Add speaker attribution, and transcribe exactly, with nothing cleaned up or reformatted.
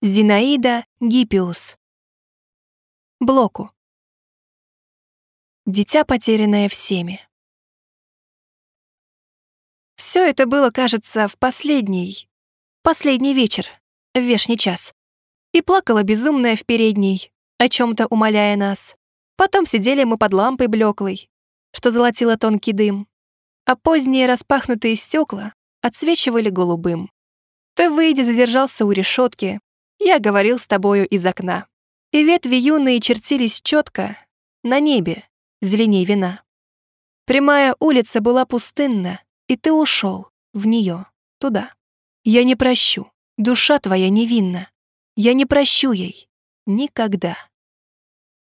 Speaker 1: Зинаида Гиппиус. Блоку. Дитя, потерянное всеми. Все это было, кажется, в последний, последний вечер, в вешний час. И плакала безумная в передней, о чем-то умоляя нас. Потом сидели мы под лампой блеклой, что золотила тонкий дым, а поздние распахнутые стекла отсвечивали голубым. Ты, выйдя, задержался у решетки, я говорил с тобою из окна. И ветви юные чертились четко на небе, зеленей вина. Прямая улица была пустынна, и ты ушел в нее, туда. Я не прощу, душа твоя невинна. Я не прощу ей никогда.